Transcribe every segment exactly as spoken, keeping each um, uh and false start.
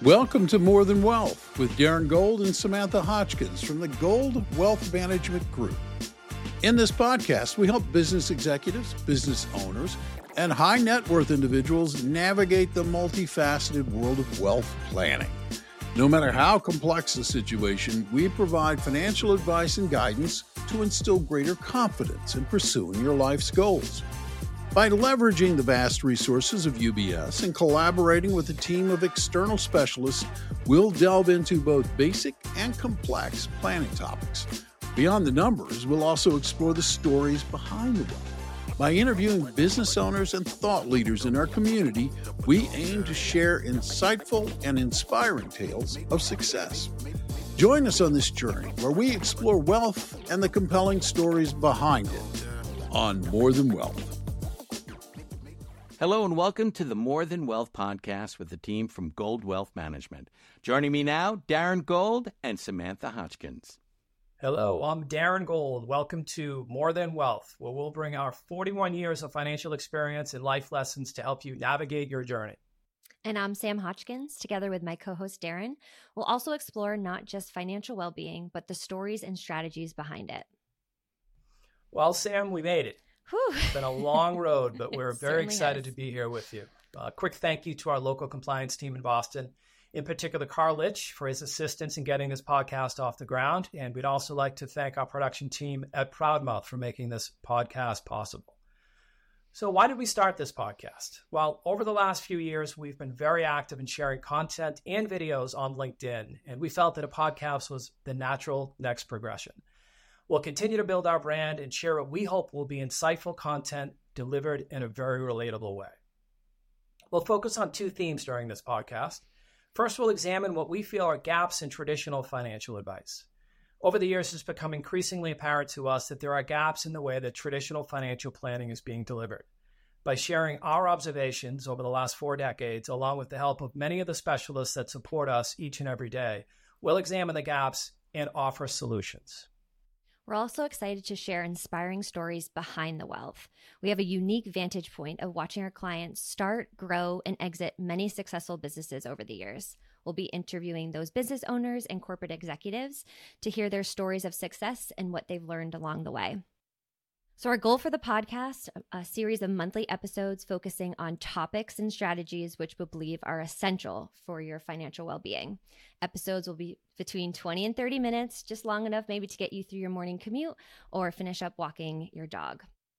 Welcome to More Than Wealth with Darren Gold and Samantha Hotchkins from the Gold Wealth Management Group. In this podcast, we help business executives, business owners, and high net worth individuals navigate the multifaceted world of wealth planning. No matter how complex the situation, we provide financial advice and guidance to instill greater confidence in pursuing your life's goals. By leveraging the vast resources of U B S and collaborating with a team of external specialists, we'll delve into both basic and complex planning topics. Beyond the numbers, we'll also explore the stories behind the wealth. By interviewing business owners and thought leaders in our community, we aim to share insightful and inspiring tales of success. Join us on this journey where we explore wealth and the compelling stories behind it on More Than Wealth. Hello and welcome to the More Than Wealth podcast with the team from Gold Wealth Management. Joining me now, Darren Gold and Samantha Hotchkins. Hello, I'm Darren Gold. Welcome to More Than Wealth, where we'll bring our forty-one years of financial experience and life lessons to help you navigate your journey. And I'm Sam Hotchkins. Together with my co-host Darren, we'll also explore not just financial well-being, but the stories and strategies behind it. Well, Sam, we made it. Whew. It's been a long road, but we're very excited has. to be here with you. A uh, quick thank you to our local compliance team in Boston, in particular Carl Litch for his assistance in getting this podcast off the ground. And we'd also like to thank our production team at Proudmouth for making this podcast possible. So why did we start this podcast? Well, over the last few years, we've been very active in sharing content and videos on LinkedIn, and we felt that a podcast was the natural next progression. We'll continue to build our brand and share what we hope will be insightful content delivered in a very relatable way. We'll focus on two themes during this podcast. First, we'll examine what we feel are gaps in traditional financial advice. Over the years, it's become increasingly apparent to us that there are gaps in the way that traditional financial planning is being delivered. By sharing our observations over the last four decades, along with the help of many of the specialists that support us each and every day, we'll examine the gaps and offer solutions. We're also excited to share inspiring stories behind the wealth. We have a unique vantage point of watching our clients start, grow, and exit many successful businesses over the years. We'll be interviewing those business owners and corporate executives to hear their stories of success and what they've learned along the way. So our goal for the podcast, a series of monthly episodes focusing on topics and strategies which we believe are essential for your financial well-being. Episodes will be between twenty and thirty minutes, just long enough maybe to get you through your morning commute or finish up walking your dog.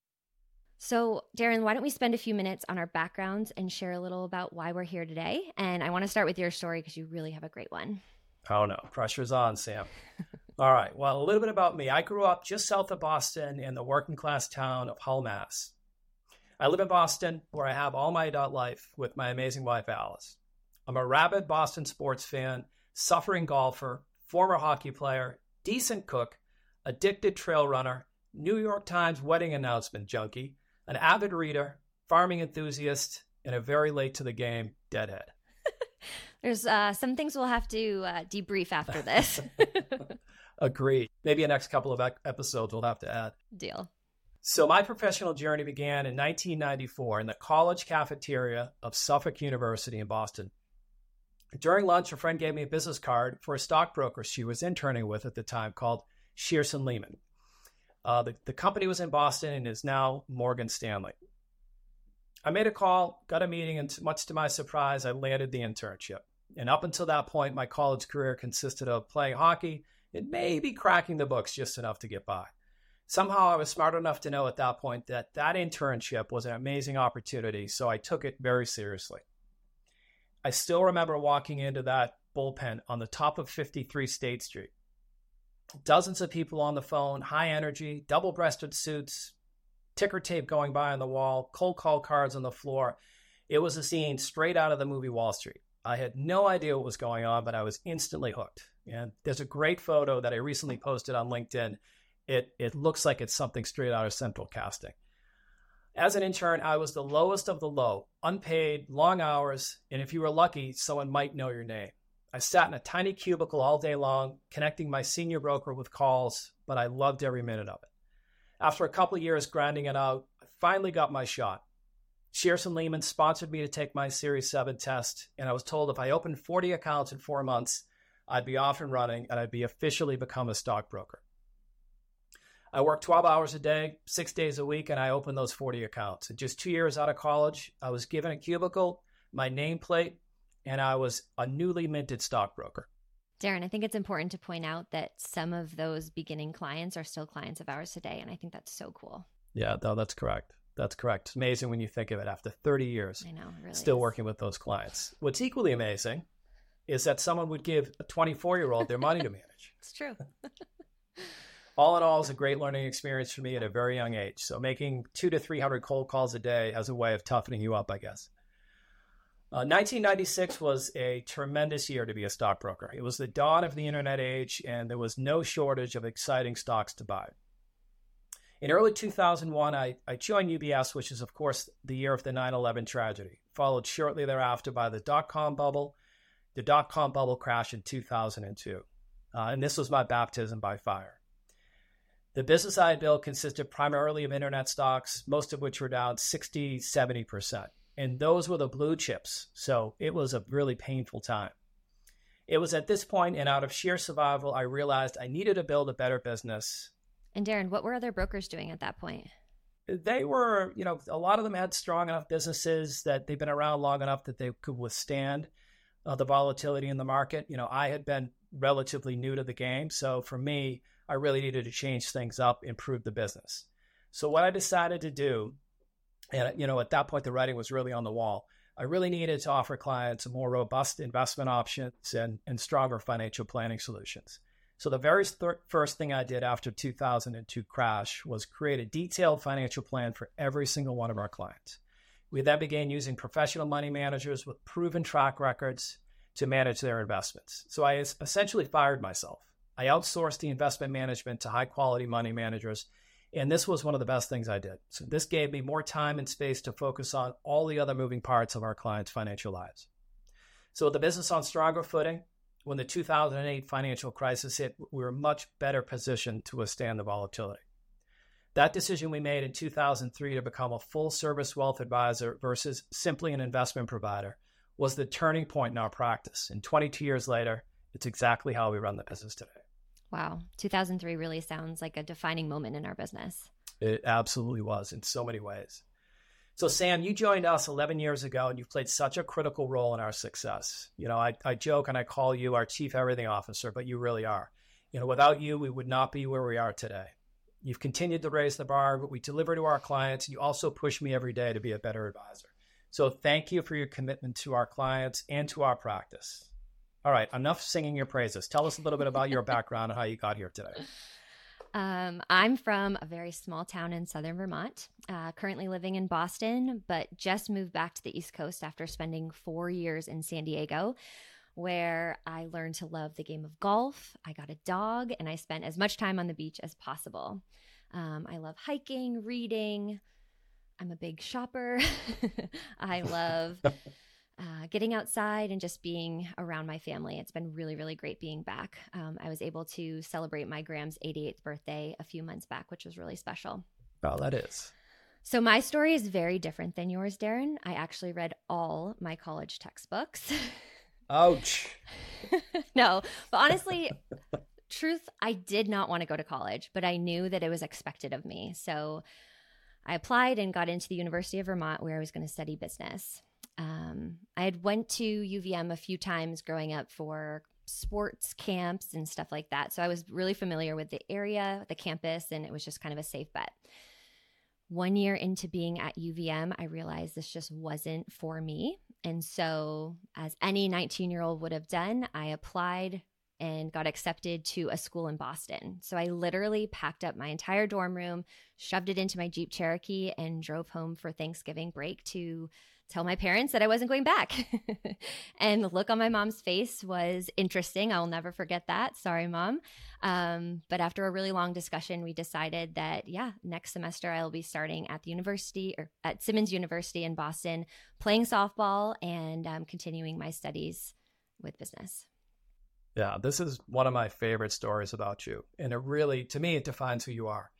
So Darren, why don't we spend a few minutes on our backgrounds and share a little about why we're here today? And I want to start with your story because you really have a great one. Oh no, pressure's on, Sam. All right, well, a little bit about me. I grew up just south of Boston in the working class town of Hull, Mass. I live in Boston where I have all my adult life with my amazing wife, Alice. I'm a rabid Boston sports fan, suffering golfer, former hockey player, decent cook, addicted trail runner, New York Times wedding announcement junkie, an avid reader, farming enthusiast, and a very late to the game deadhead. There's uh, some things we'll have to uh, debrief after this. Agreed. Maybe a next couple of episodes we'll have to add. Deal. So my professional journey began in nineteen ninety-four in the college cafeteria of Suffolk University in Boston. During lunch, a friend gave me a business card for a stockbroker she was interning with at the time called Shearson Lehman. Uh, the, the company was in Boston and is now Morgan Stanley. I made a call, got a meeting, and much to my surprise, I landed the internship. And up until that point, my college career consisted of playing hockey and maybe cracking the books just enough to get by. Somehow I was smart enough to know at that point that that internship was an amazing opportunity, so I took it very seriously. I still remember walking into that bullpen on the top of fifty-three State Street. Dozens of people on the phone, high energy, double-breasted suits, ticker tape going by on the wall, cold call cards on the floor. It was a scene straight out of the movie Wall Street. I had no idea what was going on, but I was instantly hooked. And there's a great photo that I recently posted on LinkedIn. It it looks like it's something straight out of Central Casting. As an intern, I was the lowest of the low, unpaid, long hours, and if you were lucky, someone might know your name. I sat in a tiny cubicle all day long, connecting my senior broker with calls, but I loved every minute of it. After a couple of years grinding it out, I finally got my shot. Shearson Lehman sponsored me to take my Series seven test, and I was told if I opened forty accounts in four months, I'd be off and running, and I'd be officially become a stockbroker. I worked twelve hours a day, six days a week, and I opened those forty accounts. And just two years out of college, I was given a cubicle, my nameplate, and I was a newly minted stockbroker. Darren, I think it's important to point out that some of those beginning clients are still clients of ours today, and I think that's so cool. Yeah, no, that's correct. That's correct. It's amazing when you think of it. After thirty years, I know, it really still is. working with those clients. What's equally amazing is that someone would give a twenty-four-year-old their money to manage. It's true. All in all, it's a great learning experience for me at a very young age. So making two to three hundred cold calls a day has a way of toughening you up, I guess. Uh, nineteen ninety-six was a tremendous year to be a stockbroker. It was the dawn of the internet age, and there was no shortage of exciting stocks to buy. In early two thousand one, I, I joined U B S, which is, of course, the year of the nine eleven tragedy, followed shortly thereafter by the dot-com bubble, the dot-com bubble crash in two thousand two. Uh, and this was my baptism by fire. The business I had built consisted primarily of internet stocks, most of which were down sixty, seventy percent. And those were the blue chips. So it was a really painful time. It was at this point, and out of sheer survival, I realized I needed to build a better business. And Darren, what were other brokers doing at that point? They were, you know, a lot of them had strong enough businesses that they've been around long enough that they could withstand uh, the volatility in the market. You know, I had been relatively new to the game. So for me, I really needed to change things up, improve the business. So what I decided to do, and, you know, at that point, the writing was really on the wall. I really needed to offer clients more robust investment options and, and stronger financial planning solutions. So the very th- first thing I did after two thousand two crash was create a detailed financial plan for every single one of our clients. We then began using professional money managers with proven track records to manage their investments. So I essentially fired myself. I outsourced the investment management to high-quality money managers, and this was one of the best things I did. So this gave me more time and space to focus on all the other moving parts of our clients' financial lives. So with the business on stronger footing, when the two thousand eight financial crisis hit, we were much better positioned to withstand the volatility. That decision we made in two thousand three to become a full-service wealth advisor versus simply an investment provider was the turning point in our practice. And twenty-two years later, it's exactly how we run the business today. Wow. two thousand three really sounds like a defining moment in our business. It absolutely was in so many ways. So Sam, you joined us eleven years ago, and you've played such a critical role in our success. You know, I, I joke and I call you our chief everything officer, but you really are. You know, without you, we would not be where we are today. You've continued to raise the bar, but we deliver to our clients. You also push me every day to be a better advisor. So thank you for your commitment to our clients and to our practice. All right, enough singing your praises. Tell us a little bit about your background and how you got here today. Um, I'm from a very small town in southern Vermont, uh, currently living in Boston, but just moved back to the East Coast after spending four years in San Diego, where I learned to love the game of golf. I got a dog, and I spent as much time on the beach as possible. Um, I love hiking, reading. I'm a big shopper. I love uh, getting outside and just being around my family. It's been really, really great being back. Um, I was able to celebrate my Graham's eighty-eighth birthday a few months back, which was really special. Oh, that is. So my story is very different than yours, Darren. I actually read all my college textbooks. Ouch. No, but honestly, truth, I did not want to go to college, but I knew that it was expected of me. So I applied and got into the University of Vermont, where I was going to study business. Um, I had went to U V M a few times growing up for sports camps and stuff like that. So I was really familiar with the area, the campus, and it was just kind of a safe bet. One year into being at U V M, I realized this just wasn't for me. And so, as any nineteen-year-old would have done, I applied and got accepted to a school in Boston. So I literally packed up my entire dorm room, shoved it into my Jeep Cherokee, and drove home for Thanksgiving break to tell my parents that I wasn't going back. And the look on my mom's face was interesting. I'll never forget that. Sorry, Mom. Um, but after a really long discussion, we decided that, yeah, next semester I'll be starting at the university or at Simmons University in Boston, playing softball and um, continuing my studies with business. Yeah, this is one of my favorite stories about you. And it really, to me, it defines who you are.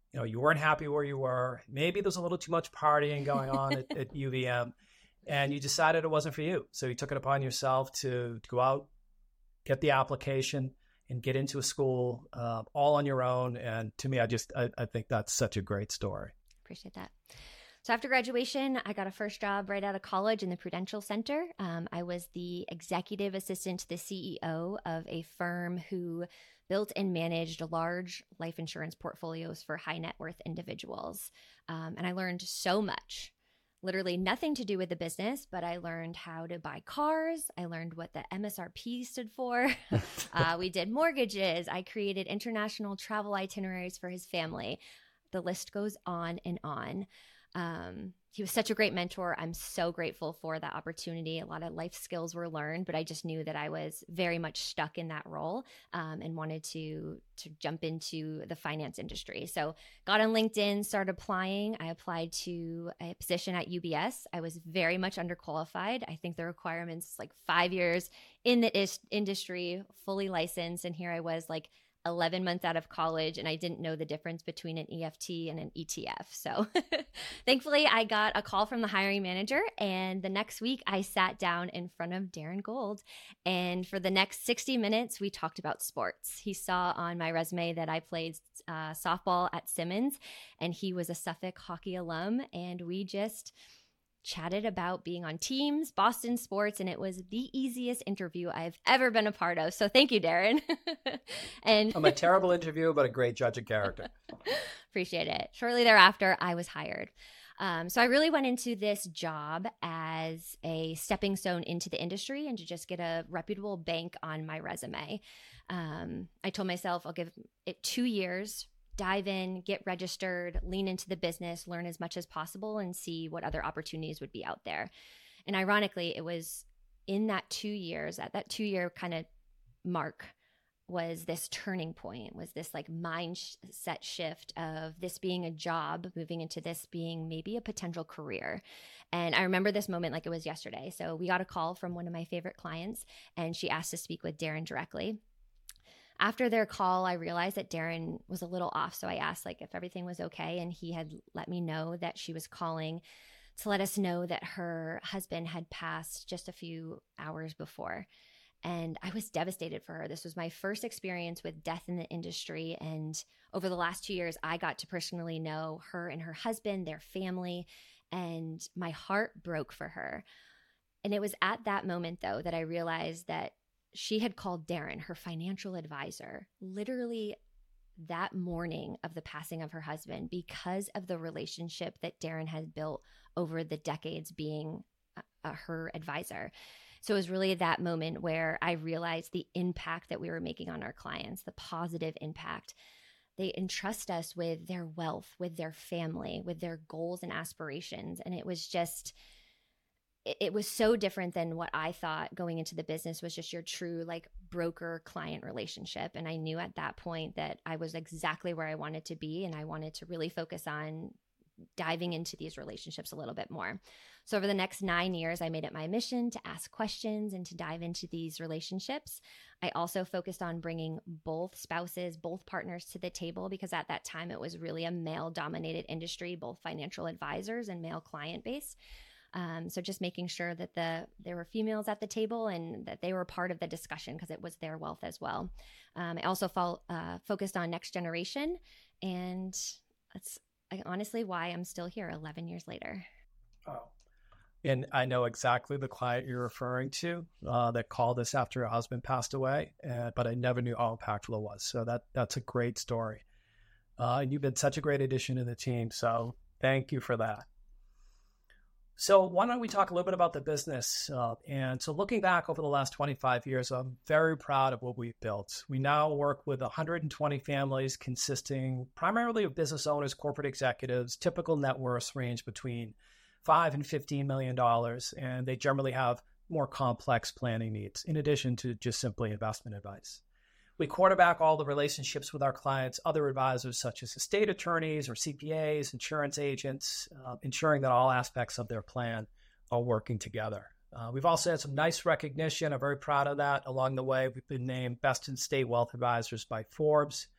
You know, you weren't happy where you were. Maybe there's a little too much partying going on at, at U V M, and you decided it wasn't for you. So you took it upon yourself to, to go out, get the application, and get into a school uh, all on your own. And to me, I just, I, I think that's such a great story. Appreciate that. So after graduation, I got a first job right out of college in the Prudential Center. Um, I was the executive assistant to the C E O of a firm who built and managed large life insurance portfolios for high net worth individuals. Um, and I learned so much. Literally nothing to do with the business, but I learned how to buy cars. I learned what the M S R P stood for. uh, we did mortgages. I created international travel itineraries for his family. The list goes on and on. Um, he was such a great mentor. I'm so grateful for that opportunity. A lot of life skills were learned, but I just knew that I was very much stuck in that role um, and wanted to to jump into the finance industry. So got on LinkedIn, started applying. I applied to a position at U B S. I was very much underqualified. I think the requirements like five years in the is- industry, fully licensed, and here I was like eleven months out of college, and I didn't know the difference between an E F T and an E T F. So thankfully, I got a call from the hiring manager, and the next week I sat down in front of Darren Gold, and for the next sixty minutes, we talked about sports. He saw on my resume that I played uh, softball at Simmons, and he was a Suffolk hockey alum, and we just chatted about being on teams, Boston sports, and it was the easiest interview I've ever been a part of. So thank you, Darren. And I'm a terrible interviewer, but a great judge of character. Appreciate it. Shortly thereafter, I was hired. Um, so I really went into this job as a stepping stone into the industry and to just get a reputable bank on my resume. Um, I told myself I'll give it two years, dive in, get registered, lean into the business, learn as much as possible, and see what other opportunities would be out there. And ironically, it was in that two years, at that two-year kind of mark, was this turning point, was this like mindset shift of this being a job, moving into this being maybe a potential career. And I remember this moment like it was yesterday. So we got a call from one of my favorite clients, and she asked to speak with Darren directly. After their call, I realized that Darren was a little off. So I asked like if everything was okay. And he had let me know that she was calling to let us know that her husband had passed just a few hours before. And I was devastated for her. This was my first experience with death in the industry. And over the last two years, I got to personally know her and her husband, their family, and my heart broke for her. And it was at that moment, though, that I realized that she had called Darren, her financial advisor, literally that morning of the passing of her husband because of the relationship that Darren had built over the decades being uh, her advisor. So it was really that moment where I realized the impact that we were making on our clients, the positive impact. They entrust us with their wealth, with their family, with their goals and aspirations. And it was just... it was so different than what I thought going into the business was just your true like broker client relationship. And I knew at that point that I was exactly where I wanted to be. And I wanted to really focus on diving into these relationships a little bit more. So over the next nine years, I made it my mission to ask questions and to dive into these relationships. I also focused on bringing both spouses, both partners to the table, because at that time it was really a male-dominated industry, both financial advisors and male client base. Um, so just making sure that the there were females at the table and that they were part of the discussion because it was their wealth as well. Um, I also fo- uh, focused on next generation, and that's honestly why I'm still here eleven years later. Oh, and I know exactly the client you're referring to uh, that called us after her husband passed away, uh, but I never knew how impactful it was. So that that's a great story. Uh, and you've been such a great addition to the team. So thank you for that. So why don't we talk a little bit about the business? Uh, and so looking back over the last twenty-five years, I'm very proud of what we've built. We now work with one hundred twenty families consisting primarily of business owners, corporate executives. Typical net worths range between five and fifteen million dollars, and they generally have more complex planning needs in addition to just simply investment advice. We quarterback all the relationships with our clients, other advisors such as estate attorneys or C P As, insurance agents, uh, ensuring that all aspects of their plan are working together. Uh, we've also had some nice recognition. I'm very proud of that. Along the way, we've been named Best in State Wealth Advisors by Forbes.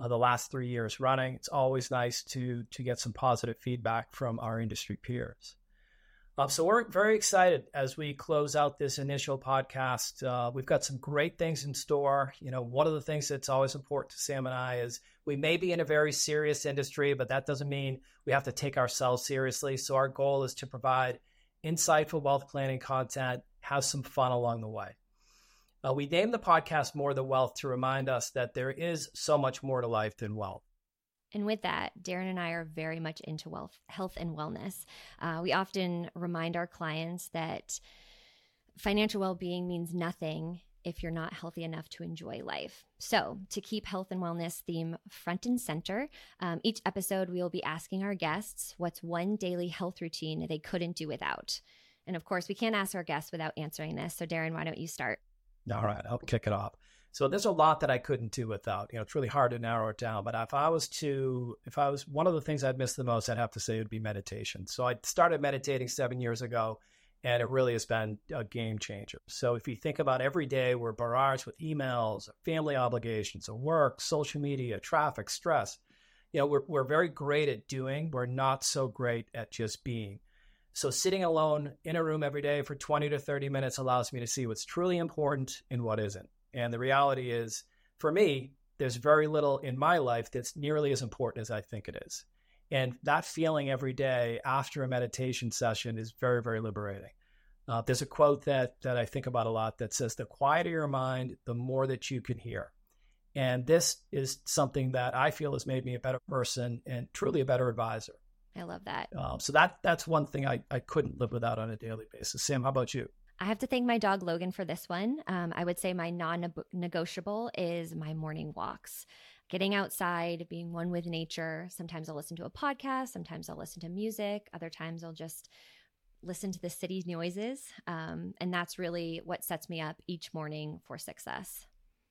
uh, the last three years running. It's always nice to, to get some positive feedback from our industry peers. Uh, so we're very excited as we close out this initial podcast. Uh, we've got some great things in store. You know, one of the things that's always important to Sam and I is we may be in a very serious industry, but that doesn't mean we have to take ourselves seriously. So our goal is to provide insightful wealth planning content, have some fun along the way. Uh, we named the podcast More Than Wealth to remind us that there is so much more to life than wealth. And with that, Darren and I are very much into wealth, health and wellness. Uh, we often remind our clients that financial well-being means nothing if you're not healthy enough to enjoy life. So to keep health and wellness theme front and center, um, each episode we will be asking our guests what's one daily health routine they couldn't do without. And of course, we can't ask our guests without answering this. So Darren, why don't you start? All right, I'll kick it off. So there's a lot that I couldn't do without. You know, it's really hard to narrow it down. But if I was to, if I was, one of the things I'd miss the most, I'd have to say would be meditation. So I started meditating seven years ago, and it really has been a game changer. So if you think about every day, we're barraged with emails, family obligations, work, social media, traffic, stress. You know, we're we're very great at doing. We're not so great at just being. So sitting alone in a room every day for twenty to thirty minutes allows me to see what's truly important and what isn't. And the reality is, for me, there's very little in my life that's nearly as important as I think it is. And that feeling every day after a meditation session is very, very liberating. Uh, there's a quote that that I think about a lot that says, the quieter your mind, the more that you can hear. And this is something that I feel has made me a better person and truly a better advisor. I love that. Um, so that that's one thing I, I couldn't live without on a daily basis. Sam, how about you? I have to thank my dog Logan for this one. Um, I would say my non-negotiable is my morning walks. Getting outside, being one with nature. Sometimes I'll listen to a podcast. Sometimes I'll listen to music. Other times I'll just listen to the city's noises. Um, and that's really what sets me up each morning for success.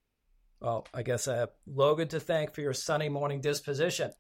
Well, I guess I have Logan to thank for your sunny morning disposition.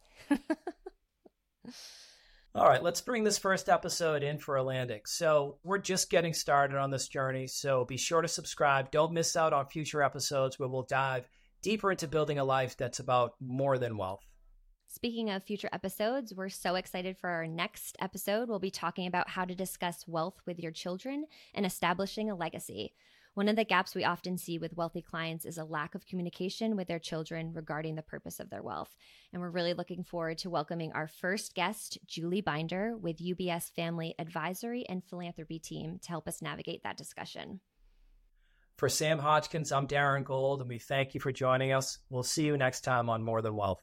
All right, let's bring this first episode in for a landing. So we're just getting started on this journey, so be sure to subscribe. Don't miss out on future episodes where we'll dive deeper into building a life that's about more than wealth. Speaking of future episodes, we're so excited for our next episode. We'll be talking about how to discuss wealth with your children and establishing a legacy. One of the gaps we often see with wealthy clients is a lack of communication with their children regarding the purpose of their wealth. And we're really looking forward to welcoming our first guest, Julie Binder, with U B S Family Advisory and Philanthropy Team to help us navigate that discussion. For Sam Hodgkins, I'm Darren Gold, and we thank you for joining us. We'll see you next time on More Than Wealth.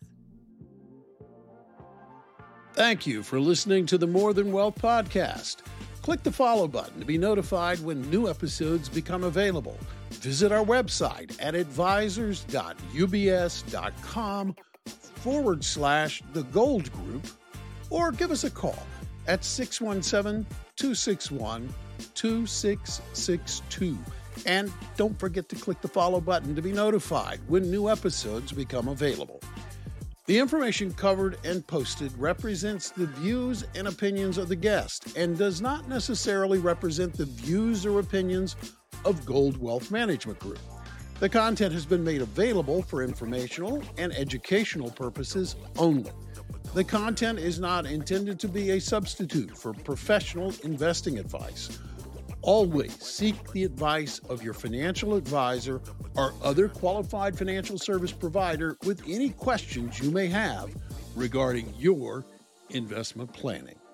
Thank you for listening to the More Than Wealth podcast. Click the follow button to be notified when new episodes become available. Visit our website at advisors.ubs.com forward slash the Gold Group, or give us a call at six one seven, two six one, two six six two. And don't forget to click the follow button to be notified when new episodes become available. The information covered and posted represents the views and opinions of the guest and does not necessarily represent the views or opinions of Gold Wealth Management Group. The content has been made available for informational and educational purposes only. The content is not intended to be a substitute for professional investing advice. Always seek the advice of your financial advisor or other qualified financial service provider with any questions you may have regarding your investment planning.